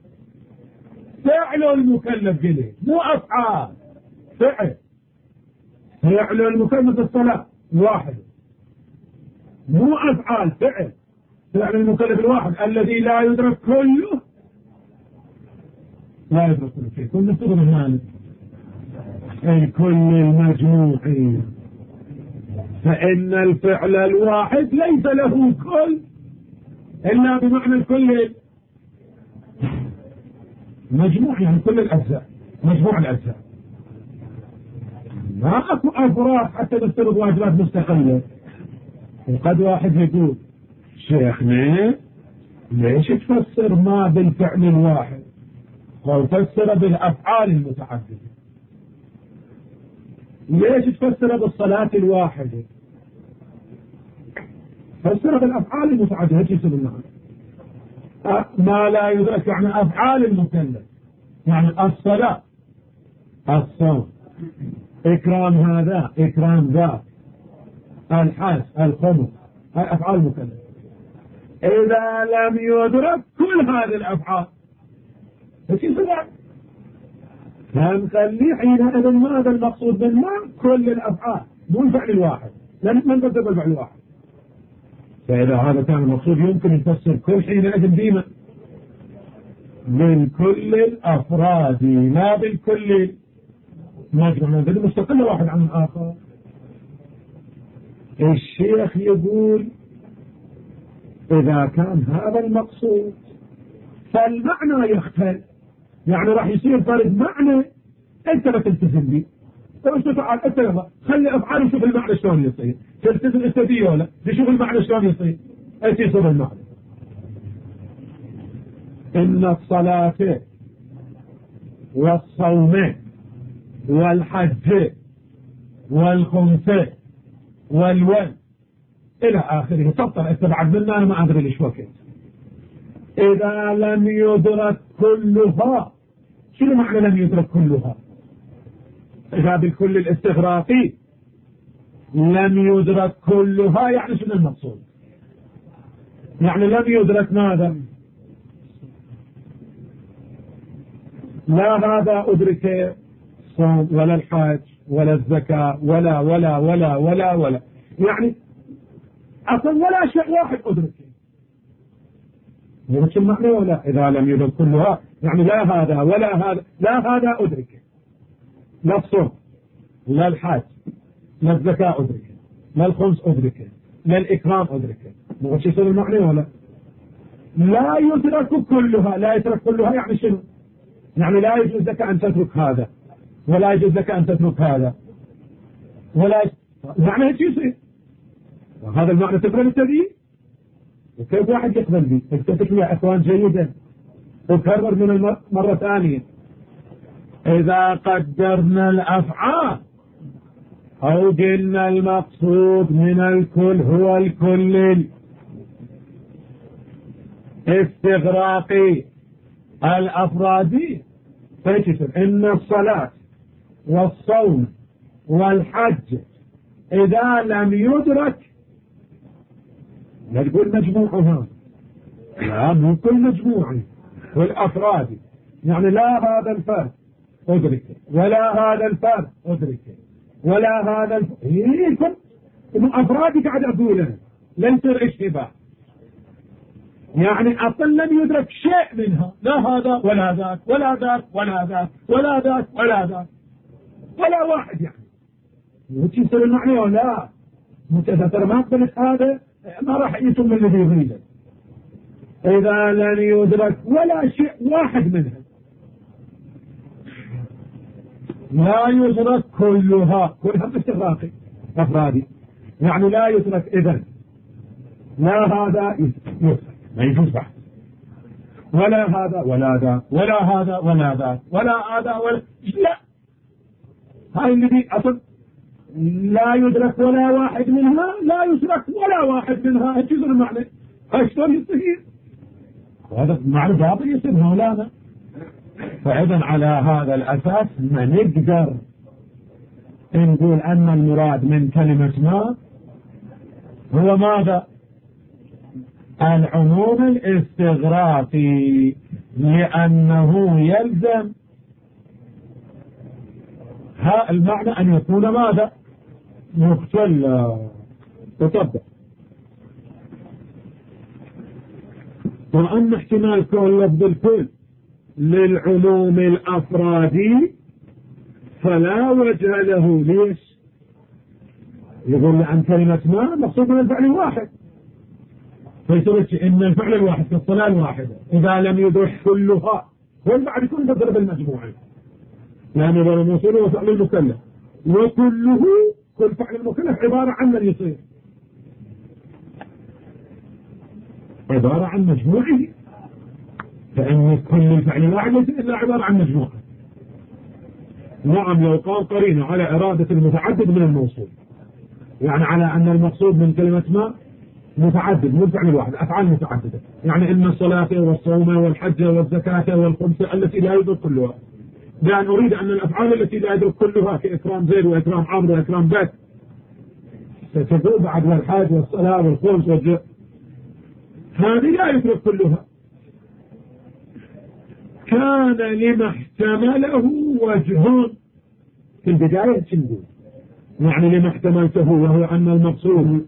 فعل المكلف قلي مو أفعال فعل. فعل المكلف الصلاة واحد مو أفعال فعل. فعل المكلف الواحد الذي لا يدرك كله لا يدرك كل شيء. كل نفترض هنالك أي كل المجموعين فإن الفعل الواحد ليس له كل إلا بمعنى الكل مجموع يعني كل الأجزاء مجموع الأجزاء. ما أكو أفراد حتى نفترض واجبات مستقلة. وقد واحد يقول شيخنا ليش تفسر ما بالفعل الواحد وتفسر بالأفعال المتعددة؟ ليش تفسر بالصلاة الواحدة؟ فسر بالأفعال المتعددة. ايش يسمى المعنى؟ ما لا يدرك يعني أفعال المكلف يعني الصلاة الصوم إكرام هذا إكرام ذا الحج الخمس أفعال المكلف. إذا لم يدرك كل هذه الأفعال ايش يصير؟ فنخليه حينئذ ماذا المقصود بالما؟ كل الأفعال مو الفعل الواحد لأن من بدأ بالفعل الواحد. فإذا هذا كان المقصود يمكن يفسر كل حينئذ بما من كل الأفراد لا بالكل مجموعة مستقلة واحد عن الآخر. الشيخ يقول إذا كان هذا المقصود فالمعنى يختلف. يعني راح يصير فرق معنى انت لا تلتزم به. طيب تعال انت يلا خلي افعال نشوف المعنى شلون يصير. تلتزم انت بيه ولا نشوف المعنى شلون يصير. ايش يصير المعنى؟ ان الصلاة والصوم والحج والخمسة والول إلى آخره. سطر استبعد منا أنا ما أدري ليش وقت. إذا لم يدرك كلها، شنو معنى لم يدرك كلها؟ إذا بالكل الاستغراقي لم يدرك كلها يعني شنو المقصود؟ يعني لم يدرك ماذا؟ لا هذا أدرك الصوم ولا الحج ولا الزكاة ولا ولا ولا ولا ولا يعني أصلا ولا شيء واحد أدركه. يمكن المعنى ولا إذا لم يدرك كلها يعني لا هذا ولا هذا، لا هذا أدركه، لا الصوم لا الحج لا الزكاة أدركه، لا الخمس أدركه، لا الإكرام أدركه. مو شيء يصير المعنى ولا لا يدرك كلها؟ لا يدرك كلها يعني شنو؟ يعني لا يجوز لك أن تترك هذا ولا يجوز لك أن تترك هذا ولا ي... معنى هيك يصير. وهذا المعنى تقبل التدين؟ وكيف واحد يقبل به؟ اكتبت يا أخوان جيدا وكرر من المرة ثانية. إذا قدرنا الأفعال أو قلنا المقصود من الكل هو الكل الاستغراقي الأفرادي، فيكتب إن الصلاة والصوم والحج إذا لم يدرك، لا تقول مجموعها، لا مو كل مجموعي والأفرادي، يعني لا هذا الفرد أدركه ولا هذا الفرد أدركه ولا هذا الفرد إيه أفرادي قاعد أقوله لا يصير اشتباه. يعني أصلا لم يدرك شيء منها، لا هذا ولا ذاك ولا ذاك ولا ذاك ولا ذاك ولا ذاك ولا واحد. يعني وش يصير المعنى ولا متذكر ما قبلت هذا ما راح يتم الذي يريده. إذا لم يدرك ولا شيء واحد منها لا يدرك كلها، كلها باستغراقي أفرادي، يعني لا يدرك إذن لا هذا يدرك ما يجوز بعد ولا هذا ولا ذا ولا هذا ولا ذا ولا هذا ولا لا. هاي الذي أصل لا يدرك ولا واحد منها، لا يدرك ولا واحد منها. ايش يصير المعنى؟ شلون يصير؟ هذا معنى باطل يصير مولانا. فإذا على هذا الأساس ما نقدر نقول أن المراد من كلمة ما هو ماذا؟ العموم الاستغراقي، لأنه يلزم ها المعنى أن يكون ماذا؟ مختل تطبق. وأن احتمال كون لفظ الكل للعموم الأفرادي فلا وجه له. ليش؟ يقول عن كلمة ما مقصود من الفعل الواحد، فيصير إن الفعل الواحد كالصلاة الواحدة إذا لم يدرك كلها والبعد يكون تضرب المجموعة، لأن هذا الموصول هو فعل المكلف، وكله كل فعل المكلف عبارة عن من يصير عبارة عن مجموعه، فإن كل الفعل الواحد ليس إلا عبارة عن مجموعة. نعم لو قام قرينه على إرادة المتعدد من الموصول، يعني على أن المقصود من كلمة ما متعدد مو الفعل الواحد، أفعال متعددة، يعني إن الصلاة والصوم والحج والزكاة والخمسة التي لا يدرك كلها، لأن أريد أن الأفعال التي لا يدرك كلها كإكرام زيد وإكرام عمرو وإكرام بك ستدور بعد والحج والصلاة والخمس والجزء، هذه لا يدرك كلها. كان لما احتمله وجه في البداية تنقول، يعني لما احتملته وهو أن المقصود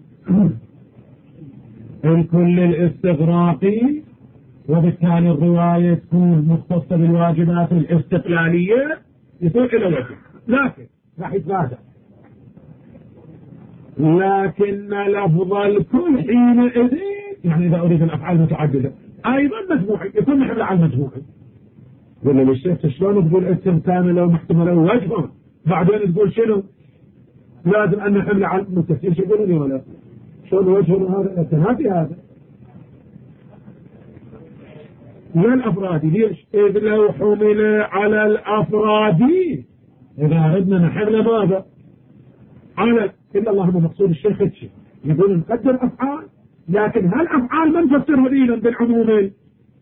الكل الاستغراقي، وبالتالي الرواية تكون مختصة بالواجبات الاستقلالية، يصير إلى وجه، لكن راح يتراجع. لكن لفظ الكل حينئذ يعني إذا أريد الأفعال متعددة أيضا مجموعي، يكون محمل على المجموعي. ولا للشيخ شلون تقول اسم كان لو محتمله وجهه بعدين تقول شنو؟ لازم أن نحمل على المتفسير. شو يقولون ولا شلون وجهه هذا التنافي هذا؟ لا الأفرادي. ليش؟ إذ لو حمل على الأفرادي إذا أردنا نحمل ماذا؟ على إلا اللهم مقصود الشيخ الشيء يقول نقدر أفعال، لكن هل أفعال من نفسرها إيلا بالعموم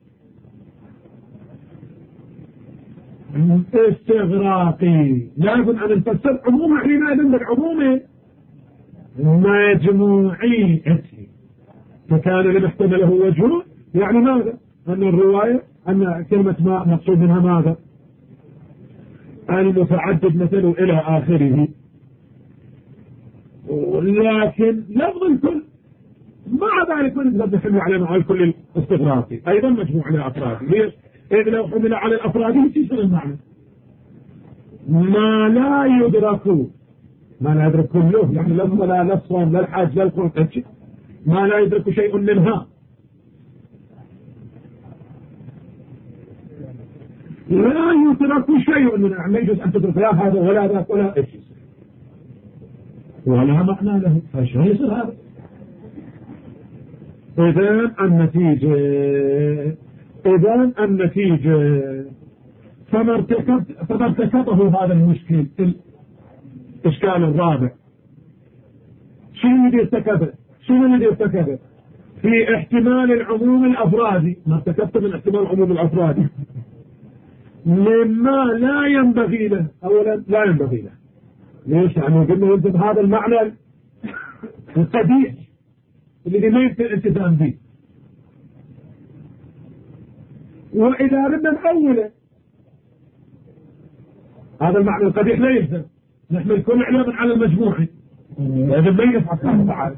استغراقي، لازم أن نفسر عموم حينئذ بالعموم مجموعي. فكان لمحتمله وجه، يعني ماذا؟ أن الرواية أن كلمة ما مقصود منها ماذا؟ المتعدد مثله إلى آخره. لكن لفظ الكل مع ذلك من نقدر نحمل على نوع الكل الاستغراقي أيضا مجموع على أفراده. ليش؟ إذ لو حمل على الأفراد يصير المعنى ما لا يدرك، ما لا يدرك كله، يعني لفظ لا لفظ لا الحاج لا القرآن ما لا يدرك شيء منها، لا يدرك شيء منها، يعني يجوز أن تدرك لا هذا ولا ذاك ولا إيش ولا معنى له، فشو يصير هذا؟ إذن النتيجة إذن النتيجة فما ارتكب فما ارتكبه هذا المشكل الإشكال الرابع. شنو الذي ارتكبه؟ شنو الذي ارتكبه؟ في احتمال العموم الأفرادي، ما ارتكبت من احتمال العموم الأفرادي مما لا ينبغي له. أولا لا ينبغي له، ليش؟ يعني قلنا ينتب هذا المعنى القبيح اللي ما يمكن الالتزام به. وإذا ردنا نأوله هذا المعنى القبيح لا يلزم، نحمل كل علامة على المجموع، لأنه ما ينفع الله تعالى،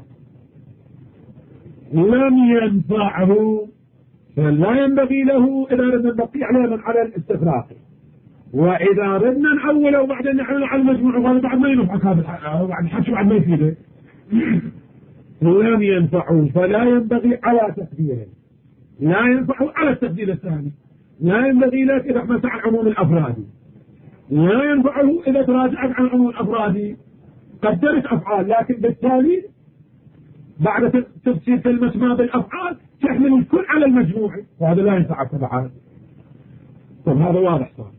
لم ينفعه فلا ينبغي له إذا ردنا نبقي علامة على الاستغراق. وإذا ردنا نأوله وبعدين نحمل على المجموع وهذا بعد ما ينفعك، هذا بعد حكي بعد ما يفيده، لم ينفعه فلا ينبغي على تقديره، لا ينفعه على التقدير الثاني، لا ينبغي لك إذا حملت عن عموم الأفراد، لا ينفعه إذا تراجعت عن عموم الأفراد. قدرت أفعال لكن بالتالي بعد تفسير كلمة ما بالأفعال تحمل الكل على المجموع، وهذا لا ينفع طبعا. طب هذا واضح صار.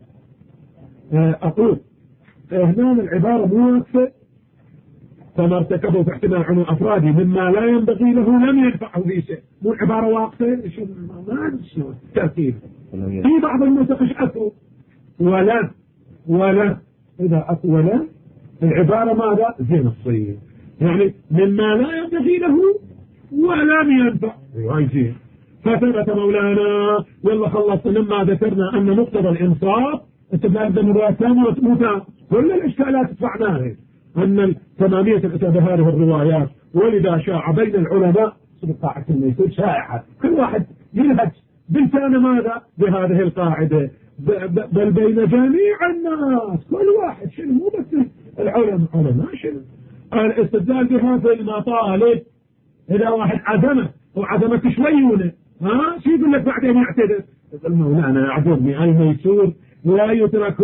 أقول هنا العبارة مو واقفة، فما ارتكبه في احتمال عموم أفرادي مما لا ينبغي له لم ينفعه في شيء، مو العبارة واقفة، شو ما شو الترتيب. في بعض النسخ أثروا ولا ولا إذا أطول العبارة ماذا؟ زين الصير، يعني مما لا ينبغي له ولم ينفع زين. فثبت مولانا يلا خلص لما ذكرنا أن مقتضى الإنصاف استدلال بالروايات ثانية كل الإشكالات دفعناها، أن ثمانية هذه الروايات، ولذا شاع بين العلماء بقاعة الميسور شائعة، كل واحد يلهج بلسان ماذا؟ بهذه القاعدة، بل بين جميع الناس كل واحد شنو، مو بس العلماء علماء شنو الاستدلال بهذه المطالب. إذا واحد عزمه وعزمك شويونه ها شو يقول لك بعدين يعتذر؟ يقول مولانا يعذرني الميسور لا يترك.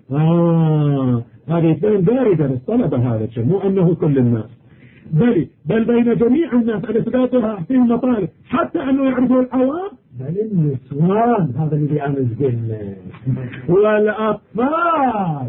آه هذه اثنين باردة للطلبة، هذا الشيء مو أنه كل الناس، بل بل بين جميع الناس الإثباتها في المطالب حتى أنه يعرفوا العوام، بل النسوان هذا اللي أنا قلنا والأطفال،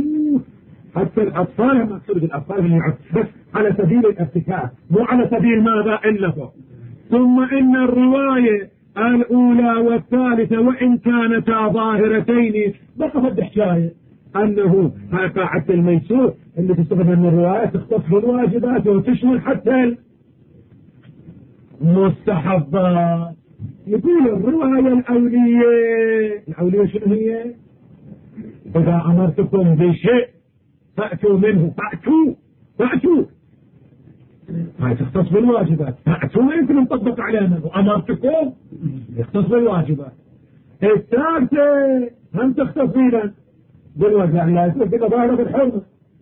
حتى الأطفال هم أقصد الأطفال اللي بس على سبيل الارتكاب مو على سبيل ماذا إلا فوق. ثم إن الرواية الأولى والثالثة وإن كانتا ظاهرتين بقفت حكاية أنه قاعدة الميسور اللي تستخدم من الرواية تختص بالواجبات وتشمل حتى المستحبات. يقول الرواية الأولية، الأولية شنو هي؟ إذا أمرتكم بشيء فأتوا منه، فأتوا فأتوا هاي تختص بالواجبات، فأتوا ما يمكن نطبق علينا، وأمرتكم يختص بالواجبات. الثالثة هم تختص بنا بالواجبات، يعني لا يصير كده ظاهرة بالحرمة.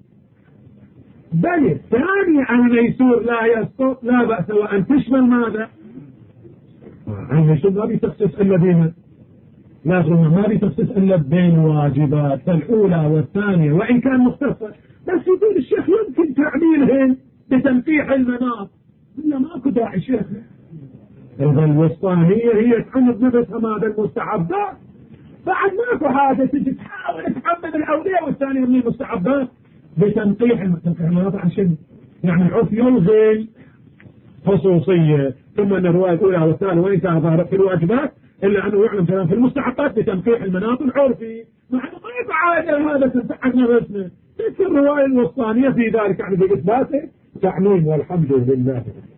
بل الثاني الميسور لا يسقط لا بأس وأن تشمل ماذا؟ الميسور ما بيتخصص إلا بين لازم ما بيتخصص إلا بين واجبات، فالأولى والثانية وإن كان مختصر، بس يقول الشيخ يمكن تعميلهن بتنقيح المناط، إلا ماكو داعي شيخ. إذا الوسطانية هي تحمد نفسها ماذا المستحبات، بعد ماكو حاجة تجي تحاول تحمد الأولية والثانية من المستحبات، بتنقيح المناط عن شنو؟ يعني العرف يلغي خصوصية، ثم أن الرواية الأولى والثانية وإن كان ظاهرة في الواجبات إلا أنه يعلم كلام في المستحقات بتنقيح المناط العرفي، مع أنه ما يتعادل هذا تنتحقنا باسمه. تلك الرواية الوسطانية في ذلك يعني بإثباته تعميم، والحمد لله.